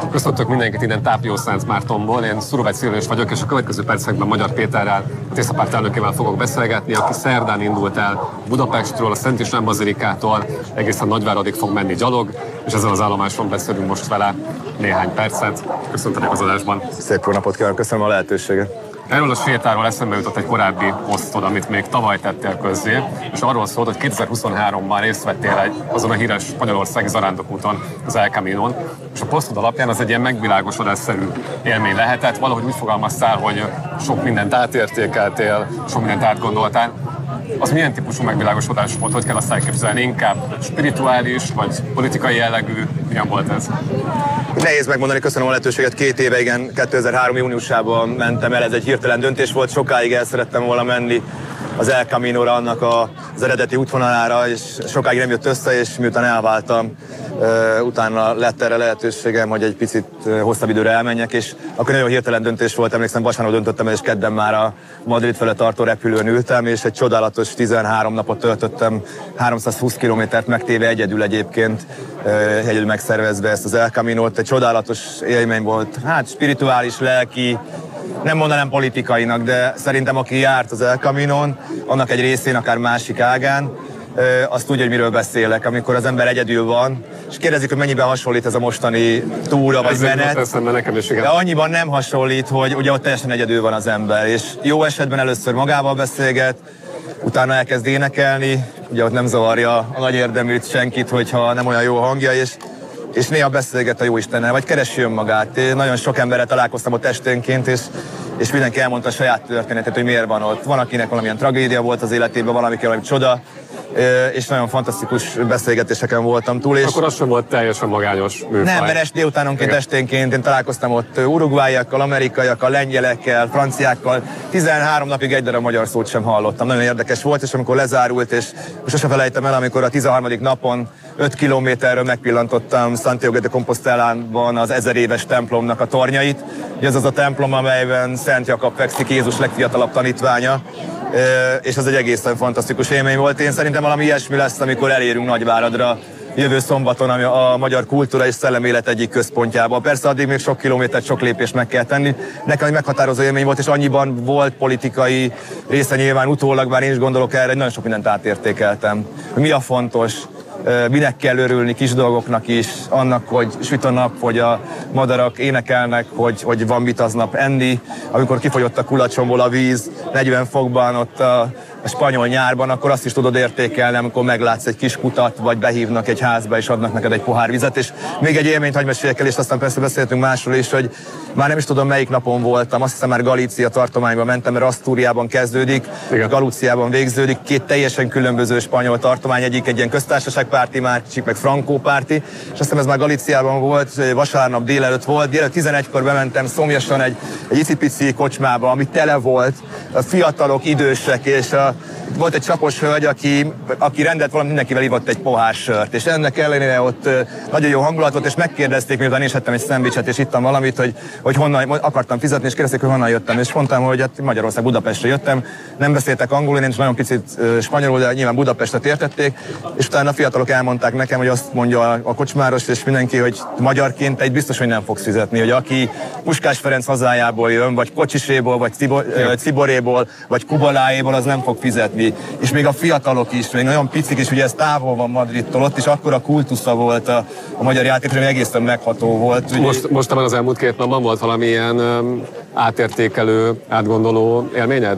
Köszöntök mindenkit innen Tápió-Szentmártonból. Én Szurovec Szilvés vagyok, és a következő percekben Magyar Péterrel, a Tiszapárt elnökével fogok beszélgetni, aki szerdán indult el Budapestről, a Szent István bazilikától, egészen Nagyváradig fog menni gyalog, és ezen az állomáson beszélünk most vele néhány percet. Köszöntelek az adásban. Szép jó napot kívánok, köszönöm a lehetőséget. Erről a sétáról eszembe jutott egy korábbi posztod, amit még tavaly tettél közzé, és arról szólt, hogy 2023-ban részt vettél azon a híres spanyolországi zarándokúton, az El Caminon, és a posztod alapján az egy ilyen megvilágosodásszerű élmény lehetett. Valahogy úgy fogalmaztál, hogy sok mindent átértékeltél, sok mindent átgondoltál. Az milyen típusú megvilágosodás volt, hogy kell azt elképzelni? Inkább spirituális, vagy politikai jellegű? Milyen volt ez? Nehéz megmondani, köszönöm a lehetőséget. 2 éve, igen, 2003. júniusában mentem el, ez egy hirtelen döntés volt, sokáig el szerettem volna menni az El Caminóra, annak az eredeti útvonalára, és sokáig nem jött össze, és miután elváltam, utána lett erre lehetőségem, hogy egy picit hosszabb időre elmenjek, és akkor nagyon hirtelen döntés volt, emlékszem, vasárnap döntöttem el, és kedden már a Madrid fele tartó repülőn ültem, és egy csodálatos 13 napot töltöttem, 320 kilométert megtéve egyedül egyébként, egyedül megszervezve ezt az El Caminót. Egy csodálatos élmény volt, hát spirituális, lelki, nem mondanám politikainak, de szerintem aki járt az El Caminon, annak egy részén, akár másik ágán, azt tudja, hogy miről beszélek, amikor az ember egyedül van, és kérdezik, hogy mennyiben hasonlít ez a mostani túra vagy menet, de annyiban nem hasonlít, hogy ugye ott teljesen egyedül van az ember, és jó esetben először magával beszélget, utána elkezd énekelni, ugye ott nem zavarja a nagy érdeműt senkit, hogyha nem olyan jó hangja, és néha beszélget a Jóistennel, vagy keresi önmagát. Én nagyon sok emberrel találkoztam ott esténként, és mindenki elmondta a saját történetét, hogy miért van ott. Van, akinek valamilyen tragédia volt az életében, valaminek valami csoda, és nagyon fantasztikus beszélgetéseken voltam túl. És akkor az sem volt teljesen magányos műfaj. Nem, mert délutánonként, esténként én találkoztam ott uruguayiakkal, amerikaiakkal, lengyelekkel, franciákkal. 13 napig egy darab magyar szót sem hallottam. Nagyon érdekes volt, és amikor lezárult, és sosem felejtem el, amikor a 13. napon 5 kilométerről megpillantottam Santiago de Compostelában az 1000 éves templomnak a tornyait. Ez az a templom, amelyben Szent Jakab fekszik, Jézus legfiatalabb tanítványa, és ez egy egészen fantasztikus élmény volt. Én szerintem valami ilyesmi lesz, amikor elérünk Nagyváradra jövő szombaton, ami a magyar kultúra és szellemélet egyik központjában. Persze addig még sok kilométert, sok lépést meg kell tenni. Nekem egy meghatározó élmény volt, és annyiban volt politikai része nyilván utólag, bár én is gondolok erre, hogy nagyon sok mindent átértékeltem. Mi a fontos? Minek kell örülni kis dolgoknak is, annak, hogy süt a nap, hogy a madarak énekelnek, hogy van mit aznap enni, amikor kifogyott a kulacsomból a víz 40 fokban ott a spanyol nyárban, akkor azt is tudod értékelni, amikor meglátsz egy kis kutat, vagy behívnak egy házba, és adnak neked egy pohár vizet. És még egy élményt hagy meséljek el, és aztán persze beszéltünk másról is, hogy már nem is tudom, melyik napon voltam. Azt hiszem, már Galícia tartományba mentem, mert Asztúriában kezdődik, Galíciában végződik. 2 teljesen különböző spanyol tartomány, egyik egy ilyen köztársaságpárti, másik meg frankópárti. És azt hiszem, ez már Galíciában volt, vasárnap délelőtt volt. Délelőtt 11-kor bementem szomjasan egy icipici kocsmába, ami tele volt, a fiatalok, idősek, és volt egy csapos hölgy, aki rendelt valamit, mindenkivel ivott egy pohár sört, és ennek ellenére ott nagyon jó hangulat volt, és megkérdezték, miután én is ettem egy szendvicset, és ittam valamit, hogy honnan akartam fizetni, és kérdezték, hogy honnan jöttem, és mondtam, hogy hát Magyarország, Budapestre jöttem, nem beszéltek angolul, én is nagyon picit spanyolul, de nyilván Budapestet értették, és utána a fiatalok elmondták nekem, hogy azt mondja a kocsmáros és mindenki, hogy magyarként egy biztos, hogy nem fogsz fizetni, hogy aki Puskás Ferenc hazájából jön, vagy Kocsiséból, vagy Ciboréból, vagy Kubaláéból, az nem fog fizetni. És még a fiatalok is, még nagyon picik is, ugye ez távol van Madridtól, ott is akkora kultusza volt a magyar játékra, ami egészen megható volt. Most az elmúlt 2 napban volt valamilyen átértékelő, átgondoló élményed?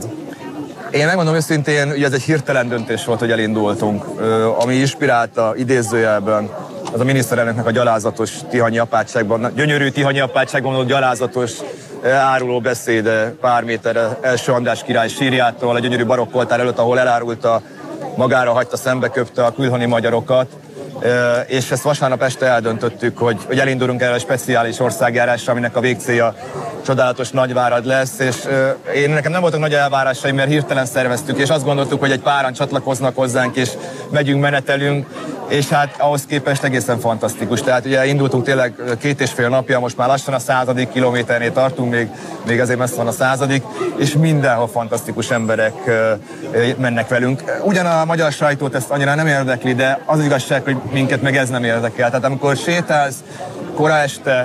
Én megmondom őszintén, ugye ez egy hirtelen döntés volt, hogy elindultunk. Ami inspirálta idézőjelben, az a miniszterelnöknek a gyalázatos tihanyi apátságban, gyönyörű tihanyi apátságban volt gyalázatos áruló beszéde pár méterre első András király sírjától, a gyönyörű barokkoltár előtt, ahol elárulta, magára hagyta, szembeköpte a külhoni magyarokat, és ezt vasárnap este eldöntöttük, hogy elindulunk erre a speciális országjárásra, aminek a végcélja csodálatos Nagyvárad lesz, és nekem nem voltak nagy elvárásaim, mert hirtelen szerveztük, és azt gondoltuk, hogy egy páran csatlakoznak hozzánk, és megyünk, menetelünk, és hát ahhoz képest egészen fantasztikus. Tehát ugye indultunk tényleg 2,5 napja, most már lassan a 100. kilométernél tartunk, még azért messze van a 100. és mindenhol fantasztikus emberek mennek velünk. Ugyan a magyar sajtót ezt annyira nem érdekli, de az igazság, hogy minket meg ez nem érdekel. Tehát amikor sétálsz kora este,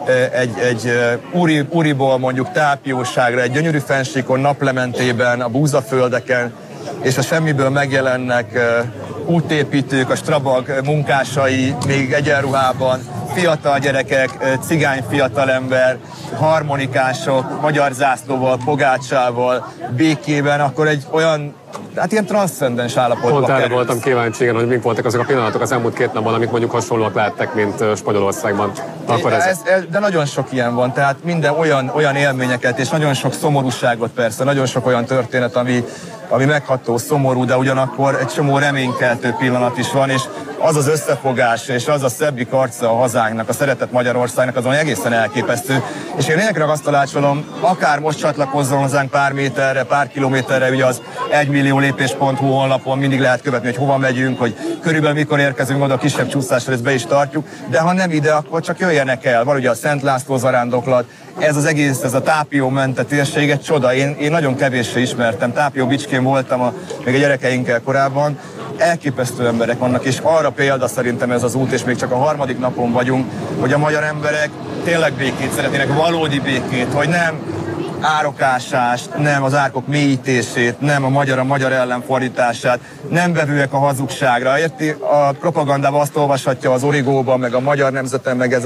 egy Uriból mondjuk Tápióságra, egy gyönyörű fennsíkon, naplementében, a búzaföldeken, és a semmiből megjelennek útépítők, a Strabag munkásai még egyenruhában, fiatal gyerekek, cigány fiatalember, harmonikások, magyar zászlóval, pogácsával, békében, akkor egy olyan, hát ilyen transzcendens állapotban Pont erre kerülsz. voltam kíváncsi, igen, hogy mik voltak azok a pillanatok az elmúlt 2 napban, amik mondjuk hasonlóak lehettek, mint Spanyolországban. Akkor De nagyon sok ilyen van, tehát minden olyan élményeket, és nagyon sok szomorúságot persze, nagyon sok olyan történet, ami megható, szomorú, de ugyanakkor egy csomó reménykeltő pillanat is van, és az az összefogás, és az a szebbik arca a hazánknak, a szeretett Magyarországnak, az olyan egészen elképesztő. És én lényegre azt tanácsolom, akár most csatlakozzon hozzánk pár méterre, pár kilométerre, ugye az 1milliólépés.hu honlapon mindig lehet követni, hogy hova megyünk, hogy körülbelül mikor érkezünk oda, kisebb csúszással ezt be is tartjuk, de ha nem ide, akkor csak jöjjenek el. Van ugye a Szent László zarándoklat, ez az egész, ez a Tápió mente térség egy csoda. Én nagyon kevéssé ismertem. Tápió Bicskén voltam még a gyerekeinkkel korábban. Elképesztő emberek vannak, és arra példa szerintem ez az út, és még csak a 3. napon vagyunk, hogy a magyar emberek tényleg békét szeretnének, valódi békét, hogy nem árokásást, nem az árkok mélyítését, nem a magyar ellenfordítását, nem vevőek a hazugságra. Érti? A propagandában azt olvashatja az Origóban, meg a Magyar Nemzeten, meg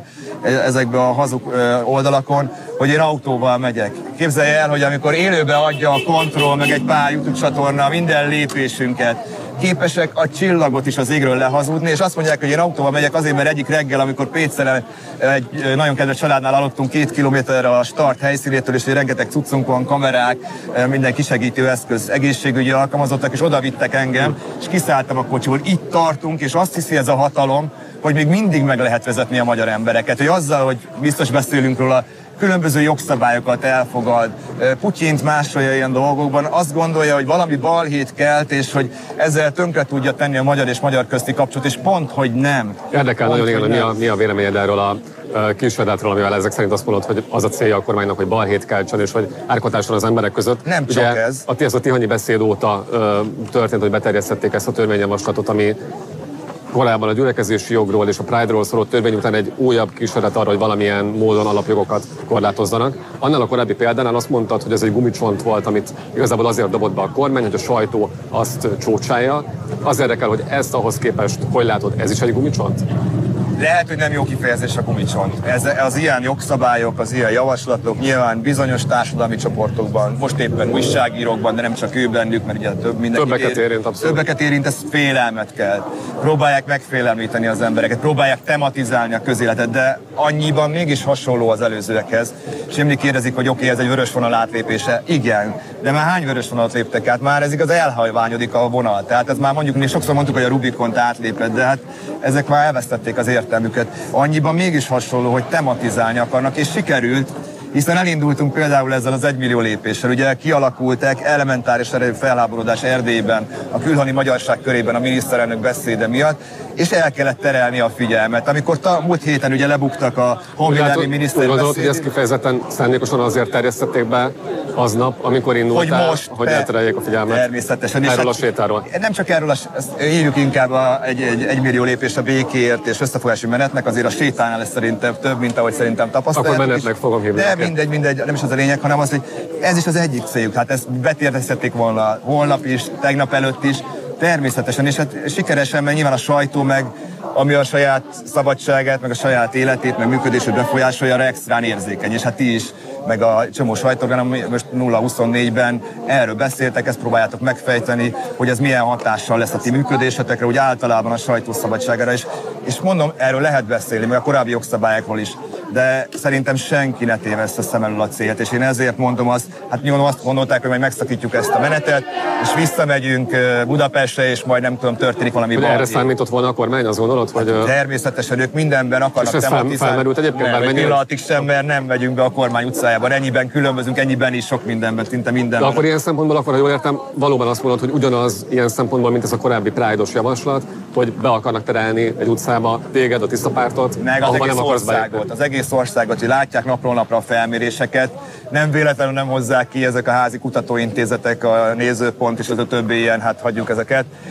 ezekbe a hazug oldalakon, hogy én autóval megyek. Képzelje el, hogy amikor élőbe adja a Kontroll, meg egy pár YouTube csatorna minden lépésünket, képesek a csillagot is az égről lehazudni, és azt mondják, hogy én autóval megyek azért, mert egyik reggel, amikor Pécelen egy nagyon kedves családnál aludtunk 2 kilométerre a start helyszínétől, és rengeteg cuccunk van, kamerák, minden kisegítő eszköz, egészségügyi alkalmazottak, és oda vittek engem, és kiszálltam a kocsiból. Itt tartunk, és azt hiszi ez a hatalom, hogy még mindig meg lehet vezetni a magyar embereket, hogy azzal, hogy biztos beszélünk róla, különböző jogszabályokat elfogad, Putyint másolja ilyen dolgokban, azt gondolja, hogy valami balhét kelt, és hogy ezzel tönkre tudja tenni a magyar és magyar közti kapcsolatot, és pont, hogy nem. Érdekel nagyon, igen, hogy mi a véleményed erről a kisvedátról, amivel ezek szerint azt mondod, hogy az a célja a kormánynak, hogy balhét keltsen, és hogy árkotásson az emberek között. Nem csak ugye, ez. A tihanyi beszéd óta történt, hogy beterjesztették ezt a törvényjavaslatot, ami korábban a gyülekezési jogról és a Pride-ról szóló törvény után egy újabb kísérlet arra, hogy valamilyen módon alapjogokat korlátozzanak. Annál a korábbi példánál azt mondtad, hogy ez egy gumicsont volt, amit igazából azért dobott be a kormány, hogy a sajtó azt csócsálja. Az érdekel, hogy ezt ahhoz képest, hogy látod, ez is egy gumicsont? Lehet, hogy nem jó kifejezés a gumicsont. Az ilyen jogszabályok, az ilyen javaslatok nyilván bizonyos társadalmi csoportokban, most éppen újságírókban, de nem csak ő bennük, mert ugye többeket érint, abszolút. Többeket érint, ez félelmet kell. Próbálják megfélemlíteni az embereket, próbálják tematizálni a közéletet, de annyiban mégis hasonló az előzőekhez. És mindig kérdezik, hogy oké, ez egy vörös vonal átlépése. Igen, de már hány vörös vonalat léptek át? Már ez igaz, elhajványodik a vonal. Tehát ez már mondjuk, mi sokszor mondtuk, hogy a Rubikont átlépett, de hát ezek már elvesztették az értelmüket. Annyiban mégis hasonló, hogy tematizálni akarnak, és sikerült, hiszen elindultunk például ezzel az 1 millió lépéssel. Ugye kialakultak elementáris erejű felháborodás Erdélyben, a külhoni magyarság körében a miniszterelnök beszéde miatt, és el kellett terelni a figyelmet. Amikor múlt héten ugye lebuktak a honvédelmi miniszter beszédét. Hogy ezt kifejezetten szándékosan azért terjesztették be aznap, amikor indultál, hogy eltereljék a figyelmet természetesen. Erről a sétáról. Nem csak erről, hívjuk inkább egy 1 millió lépés a békéért és összefogási menetnek, azért a sétánál lesz szerintem több, mint ahogy szerintem tapasztaltuk. Akkor menetnek fogom hívni. De mindegy, nem is az a lényeg, hanem az, hogy ez is az egyik céljuk. Hát ezt beterjesztették volna holnap is, tegnap előtt is, természetesen, és hát sikeresen, mert nyilván a sajtó meg, ami a saját szabadságát, meg a saját életét, meg működését befolyásolja, arra extrán érzékeny, és hát ti is, meg a csomó sajtóorgánum most 0-24-ben erről beszéltek, ezt próbáljátok megfejteni, hogy ez milyen hatással lesz a ti működésetekre, úgy általában a sajtószabadságára is. És mondom, erről lehet beszélni, meg a korábbi jogszabályokról is, de szerintem senki ne tévessze szem elől a célt, és én ezért mondom azt, hát nyilván azt gondolták, hogy majd megszakítjuk ezt a menetet, és visszamegyünk Budapestre, és majd nem tudom, történik valami balhé. Erre számított volna a kormány, azt gondolod? Hogy természetesen ők mindenben akarnak tematizálni. Felmerült egyébként nem, egy pillanatig sem, mert nem megyünk be a kormány utcájában. Ennyiben különbözünk, ennyiben is sok mindenben, szinte mindenben. De akkor ilyen szempontból, akkor, ha jól értem, valóban azt mondod, hogy ugyanaz ilyen szempontból, mint ez a korábbi Pride-os javaslat, hogy be akarnak terelni egy utcába téged, a Tiszta Pártot, meg az egész országot. Az egész országot, hogy látják napról napra a felméréseket. Nem véletlenül nem hozzák ki ezek a házi kutatóintézetek, a Nézőpont és az a többi ilyen, hát hagyjuk ezeket.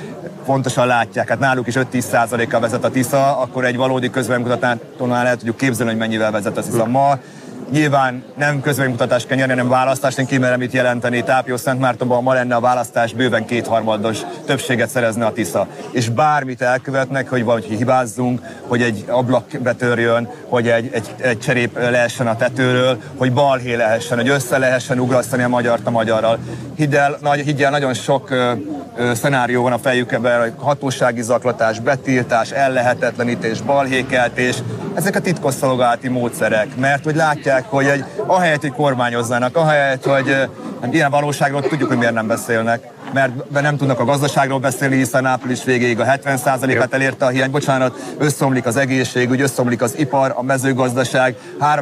pontosan látják. Hát náluk is 5-10%-kal vezet a Tisza, akkor egy valódi közvéleménykutatónál el tudjuk képzelni, hogy mennyivel vezet a Tisza ma. Nyilván nem közvéleménykutatást kell nyerni, hanem választást. Én kimerem itt jelenteni. Tápió-Szentmártonban ma lenne a választás, bőven 2/3 többséget szerezne a Tisza. És bármit elkövetnek, hogy valahogy hibázzunk, hogy egy ablak betörjön, hogy egy cserép lehessen a tetőről, hogy balhé lehessen, hogy össze lehessen ugrasztani a magyart a magyarral. Higgyel, nagyon sok szenárió van a fejükben, hogy hatósági zaklatás, betiltás, ellehetetlenítés, balhékeltés. Ezek a titkosszolgálati módszerek, mert hogy látják, hogy ahelyett, hogy kormányoznának, ahelyett, hogy ilyen valóságról tudjuk, hogy miért nem beszélnek, mert nem tudnak a gazdaságról beszélni, hiszen április végéig a 70%-át elérte a hiány. Bocsánat, összeomlik az egészségügy, összeomlik az ipar, a mezőgazdaság,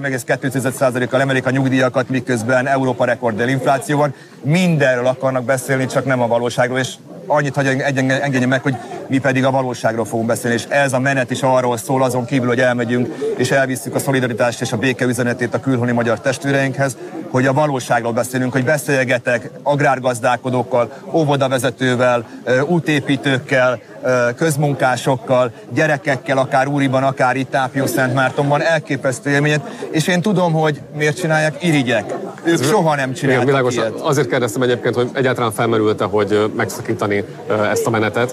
3,2%-kal emelik a nyugdíjakat, miközben Európa rekordel infláció van. Mindenről akarnak beszélni, csak nem a valóságról, és annyit, hogy engedje meg, hogy mi pedig a valóságról fogunk beszélni, és ez a menet is arról szól, azon kívül, hogy elmegyünk, és elvisszük a szolidaritást és a béke üzenetét a külhoni magyar testvéreinkhez, hogy a valóságról beszélünk, hogy beszélgetek agrárgazdálkodókkal, óvodavezetővel, útépítőkkel, közmunkásokkal, gyerekekkel, akár Úriban, akár itt Tápió-Szentmártonban, elképesztő élményet, és én tudom, hogy miért csinálják, irigyek. Ők soha nem csináltak ilyet. Azért kérdeztem egyébként, hogy egyáltalán felmerült-e, hogy megszakítani ezt a menetet,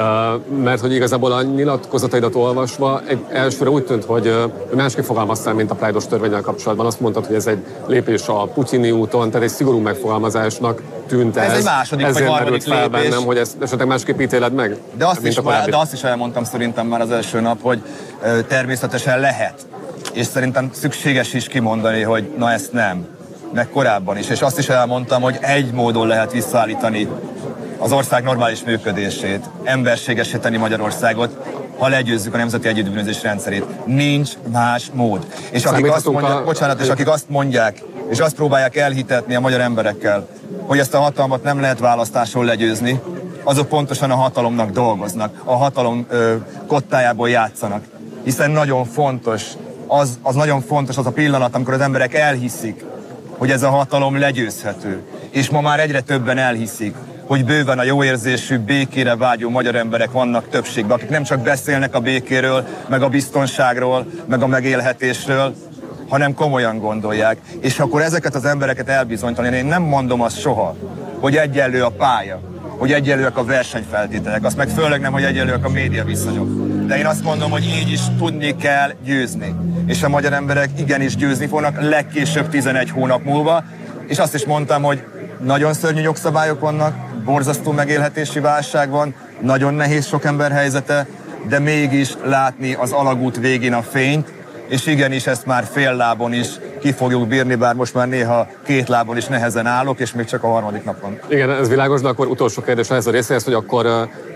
mert hogy igazából a nyilatkozataidat olvasva elsőre úgy tűnt, hogy másképp fogalmaztál, mint a Pride-os törvénnyel kapcsolatban. Azt mondtad, hogy ez egy lépés a putyini úton, tehát egy szigorú megfogalmazásnak tűnt ez. Ez egy második vagy harmadik fel lépés. bennem, hogy ezt esetleg másképp ítéled meg? De azt is elmondtam szerintem már az első nap, hogy természetesen lehet. És szerintem szükséges is kimondani, hogy na ezt nem. Meg korábban is. És azt is elmondtam, hogy egy módon lehet visszaállítani az ország normális működését, emberségesé tenni Magyarországot, ha legyőzzük a nemzeti együttbűnözés rendszerét. Nincs más mód. És akik azt mondják, akik azt mondják, és azt próbálják elhitetni a magyar emberekkel, hogy ezt a hatalmat nem lehet választáson legyőzni, azok pontosan a hatalomnak dolgoznak, a hatalom kottájából játszanak. Hiszen nagyon fontos, az nagyon fontos az a pillanat, amikor az emberek elhiszik, hogy ez a hatalom legyőzhető. És ma már egyre többen elhiszik, hogy bőven a jóérzésű, békére vágyó magyar emberek vannak többségben, akik nem csak beszélnek a békéről, meg a biztonságról, meg a megélhetésről, hanem komolyan gondolják. És akkor ezeket az embereket elbizonytalanítani, én nem mondom azt soha, hogy egyenlő a pálya, hogy egyenlőek a versenyfeltételek, azt meg főleg nem, hogy egyenlőek a média viszonyok. De én azt mondom, hogy így is tudni kell győzni. És a magyar emberek igenis győzni fognak, legkésőbb 11 hónap múlva. És azt is mondtam, hogy nagyon szörnyű jogszabályok vannak, borzasztó megélhetési válság van, nagyon nehéz sok ember helyzete, de mégis látni az alagút végén a fényt, és igenis ezt már fél lábon is ki fogjuk bírni, bár most már néha 2 lábon is nehezen állok, és még csak a 3. napon. Igen, ez világos, de akkor utolsó kérdés ez a részéhez, hogy akkor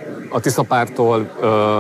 a Tisza pártól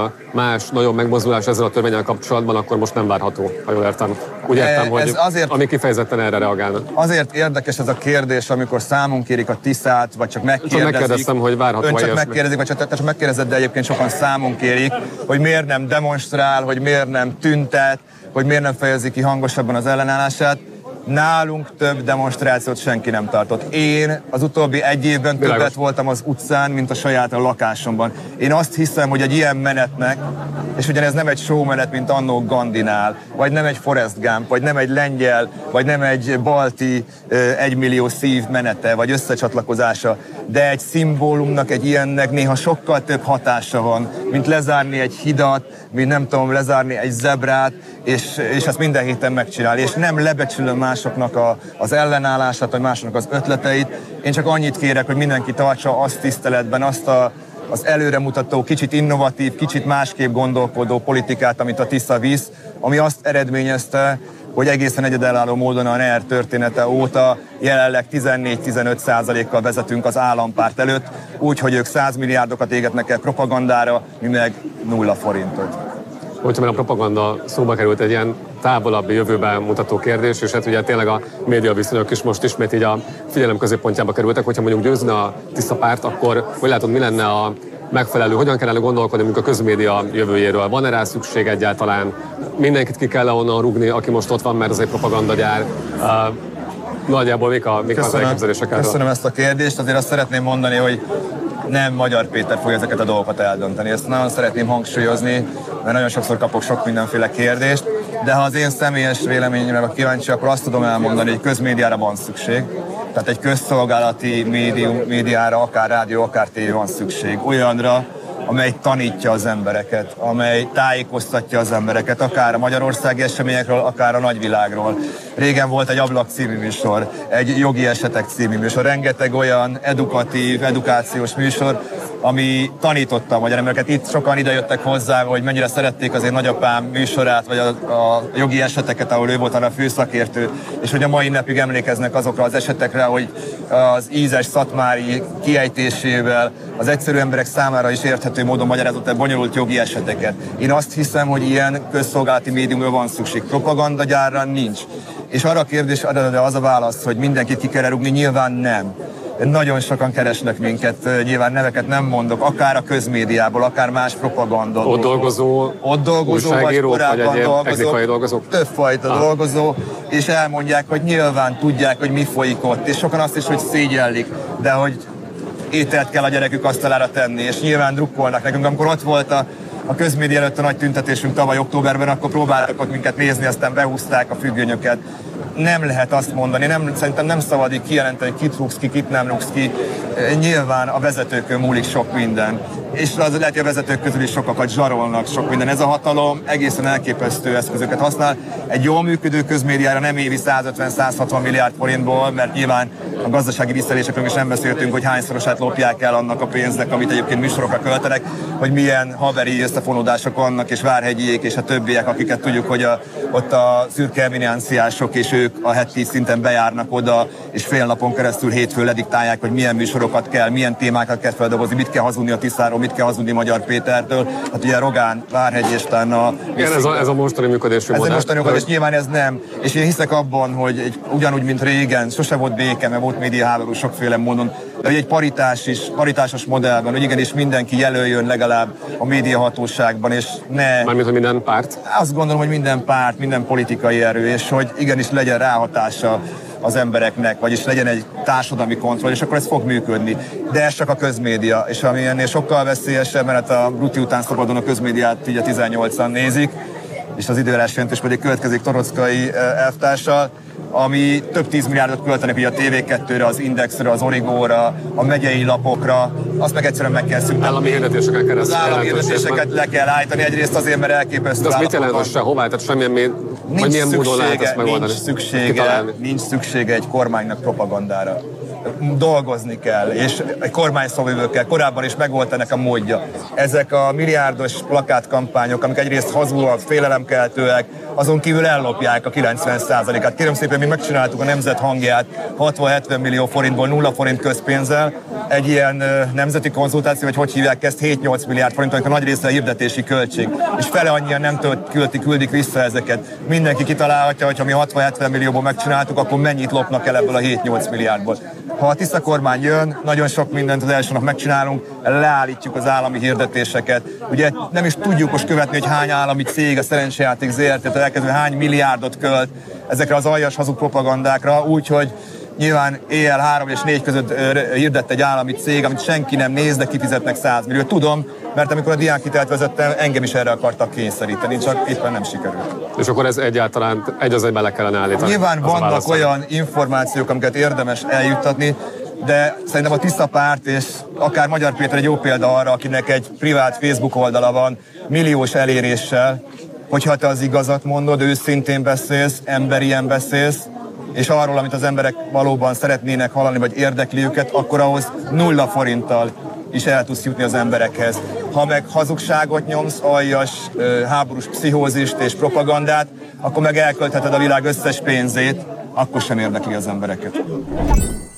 más nagyobb megmozdulás ezzel a törvénnyel kapcsolatban akkor most nem várható, ha jól értem. Úgy értem, hogy ami kifejezetten erre reagálnak. Azért érdekes ez a kérdés, amikor számon kérik a Tiszát, vagy csak megkérdezik. Csak megkérdeztem, hogy várható. Ön csak megkérdezik, vagy csak megkérdezett, de egyébként sokan számon kérik, hogy miért nem demonstrál, hogy miért nem tüntet, hogy miért nem fejezi ki hangosabban az ellenállását. Nálunk több demonstrációt senki nem tartott. Én az utóbbi 1 évben többet voltam az utcán, mint a saját lakásomban. Én azt hiszem, hogy egy ilyen menetnek, és ugyanez nem egy showmenet, mint annó Gandinál, vagy nem egy Forrest Gump, vagy nem egy lengyel, vagy nem egy balti 1 millió szív menete, vagy összecsatlakozása, de egy szimbólumnak, egy ilyennek néha sokkal több hatása van, mint lezárni egy hidat, mint nem tudom, lezárni egy zebrát, és ezt minden héten megcsinálni. És nem lebecsülöm másoknak az ellenállását, vagy másoknak az ötleteit. Én csak annyit kérek, hogy mindenki tartsa azt tiszteletben, azt az előremutató, kicsit innovatív, kicsit másképp gondolkodó politikát, amit a Tisza visz, ami azt eredményezte, hogy egészen egyedülálló módon a NER története óta jelenleg 14-15%-kal vezetünk az állampárt előtt, úgyhogy ők 100 milliárdokat égetnek el propagandára, mi meg 0 forintot. Hogyha már a propaganda szóba került, egy ilyen távolabbi jövőben mutató kérdés, és hát ugye tényleg a média viszonyok is most ismét így a figyelem középpontjába kerültek, hogyha mondjuk győzne a Tisza párt, akkor hogy látod, mi lenne a megfelelő, hogyan kellene gondolkodni mondjuk a közmédia jövőjéről? Van-e rá szükség egyáltalán? Mindenkit ki kell onnan rúgni, aki most ott van, mert az egy propagandagyár. Nagyjából mik az elképzelések erről? Köszönöm ezt a kérdést, azért azt szeretném mondani, hogy nem Magyar Péter fogja ezeket a dolgokat eldönteni. Ezt nagyon szeretném hangsúlyozni, mert nagyon sokszor kapok sok mindenféle kérdést, de ha az én személyes véleményemre kíváncsi, akkor azt tudom elmondani, hogy közmédiára van szükség. Tehát egy közszolgálati médiára, akár rádió, akár tévé van szükség. Olyanra, amely tanítja az embereket, amely tájékoztatja az embereket, akár a magyarországi eseményekről, akár a nagyvilágról. Régen volt egy Ablak című műsor, egy Jogi Esetek című műsor, rengeteg olyan edukációs műsor, ami tanította a magyar embereket. Itt sokan idejöttek hozzá, hogy mennyire szerették az én nagyapám műsorát, vagy a jogi eseteket, ahol ő volt a főszakértő, és hogy a mai napig emlékeznek azokra az esetekre, hogy az ízes szatmári kiejtésével az egyszerű emberek számára is érthető módon magyarázott el bonyolult jogi eseteket. Én azt hiszem, hogy ilyen közszolgálati médiumra van szükség. Propagandagyárra nincs. És arra a kérdés, az a válasz, hogy mindenkit ki kell rúgni, nyilván nem. Nagyon sokan keresnek minket, nyilván neveket nem mondok, akár a közmédiából, akár más propagandából. Ott dolgozó vagy korábban dolgozók? Többfajta dolgozó, és elmondják, hogy nyilván tudják, hogy mi folyik ott, és sokan azt is, hogy szégyellik, de hogy ételt kell a gyerekük asztalára tenni, és nyilván drukkolnak nekünk. Amikor ott volt a közmédia előtt a nagy tüntetésünk tavaly októberben, akkor próbáltak ott minket nézni, aztán behúzták a függönyöket. Nem lehet azt mondani, szerintem nem szabad így kijelenteni, kit rúgsz ki, kit nem rúgsz ki. Nyilván a vezetőkön múlik sok minden. És az lehet, hogy a vezetők közül is sokakat zsarolnak, sok minden. Ez a hatalom egészen elképesztő eszközöket használ. Egy jól működő közmédiára nem évi 150-160 milliárd forintból, mert nyilván a gazdasági visszaélésekről is nem beszéltünk, hogy hányszorosát lopják el annak a pénznek, amit egyébként műsorokra költenek, hogy milyen haveri összefonódások vannak, és Várhegyiék és a többiek, akiket tudjuk, hogy ott a szürke eminenciások, és ők a heti szinten bejárnak oda, és fél napon keresztül hétfőn lediktálják, hogy milyen műsorokat kell, milyen témákat kell feldolgozni, mit kell hazudni a Tiszáról, mit kell hazudni Magyar Pétertől. Hát ugye Rogán, Várhegy és talán ez a mostani működésű modell. Ez a mostani működés, nyilván ez nem. És én hiszek abban, hogy ugyanúgy, mint régen, sose volt béke, mert volt médiaháború sokféle módon, de hogy egy paritásos modellben, hogy igenis mindenki jelöljön legalább a médiahatóságban, és ne... Mármint, hogy minden párt? Azt gondolom, hogy minden párt, minden politikai erő, és hogy igenis legyen ráhatása az embereknek, vagyis legyen egy társadalmi kontroll, és akkor ez fog működni. De ez csak a közmédia, és ami ennél sokkal veszélyesebb, mert a Brutti után szabadon a közmédiát így a 18-an nézik, és az időjárás jelentés pedig következik Torockai elvtársal, ami több 10 milliárdot költenek ugye a TV2-re, az Indexre, az Origóra, a megyei lapokra, azt meg egyszerűen meg kell szüntetni. Állami hirdetéseken keresztül. Az állami hirdetéseket le kell állítani, egyrészt azért, mert elképesztő. De az mit jelent, hogy sehová? Tehát semmilyen milyen módon lehet ezt megoldani? Nincs szüksége egy kormánynak propagandára. Dolgozni kell, és egy kormányszóvivőkkel korábban is megvolt ennek a módja. Ezek a milliárdos plakátkampányok, amik egyrészt hazúak, félelemkeltőek, azon kívül ellopják a 90%-át. Kérem szépen, mi megcsináltuk a Nemzet hangját 60-70 millió forintból 0 forint közpénzzel. Egy ilyen nemzeti konzultáció, vagy hogy hívják ezt, 7-8 milliárd forint, amikor a nagy része a hirdetési költség. És fele annyian nem küldik vissza ezeket. Mindenki kitalálhatja, hogy ha mi 60-70 millióból megcsináltuk, akkor mennyit lopnak el ebből a 7-8 milliárdból. Ha a Tisza kormány jön, nagyon sok mindent az első nap megcsinálunk, leállítjuk az állami hirdetéseket. Ugye nem is tudjuk most követni, hogy hány állami cég, a Szerencsejáték ZRT-től elkezdve hány milliárdot költ ezekre az aljas hazug propagandákra, úgyhogy nyilván éjjel 3 és 4 között hirdett egy állami cég, amit senki nem néz, de kifizetnek 100 milliót. Tudom, mert amikor a diákhitelt vezettem, engem is erre akartak kényszeríteni, csak éppen nem sikerült. És akkor ez egyáltalán egy az egyben le kellene állítani? Nyilván vannak olyan információk, amiket érdemes eljuttatni, de szerintem a Tisza párt, és akár Magyar Péter egy jó példa arra, akinek egy privát Facebook oldala van, milliós eléréssel, hogyha te az igazat mondod, őszintén beszélsz, emberien beszélsz, és arról, amit az emberek valóban szeretnének hallani, vagy érdekli őket, akkor ahhoz 0 forinttal is el tudsz jutni az emberekhez. Ha meg hazugságot nyomsz, aljas, háborús pszichózist és propagandát, akkor meg elköltheted a világ összes pénzét, akkor sem érdekli az embereket.